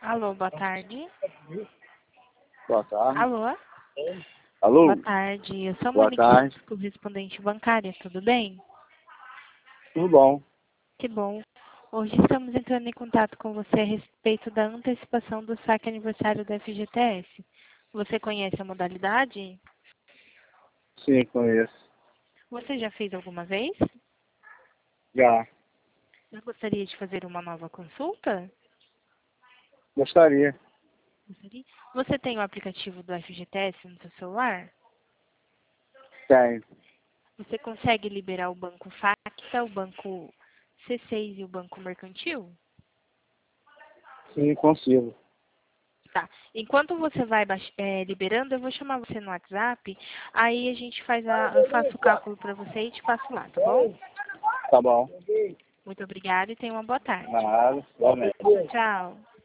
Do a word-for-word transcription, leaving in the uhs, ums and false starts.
Alô, boa tarde. Boa tarde. Alô? Alô? Boa tarde. Eu sou a Boa Monique, tarde. correspondente bancária, tudo bem? Tudo bom? Que bom. Hoje estamos entrando em contato com você a respeito da antecipação do saque aniversário da F G T S. Você conhece a modalidade? Sim, conheço. Você já fez alguma vez? Já. Eu gostaria de fazer uma nova consulta? Gostaria. Gostaria? Você tem o aplicativo do F G T S no seu celular? Tenho. Você consegue liberar o banco Facta, o banco C seis e o banco Mercantil? Sim, consigo. Tá. Enquanto você vai baix- eh, liberando, eu vou chamar você no WhatsApp, aí a gente faz a, eu faço o cálculo para você e te passo lá, tá bom? Tá bom. Muito obrigada e tenha uma boa tarde. Nada. Igualmente. Tchau.